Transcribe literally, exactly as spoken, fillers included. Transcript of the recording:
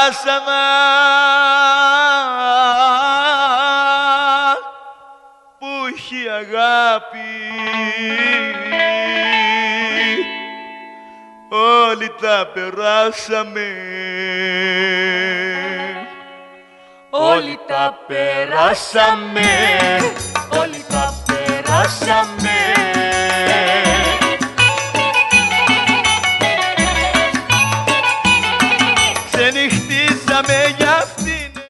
περάσαμε που έχει αγάπη, όλοι τα περάσαμε, όλοι τα περάσαμε, όλοι τα περάσαμε.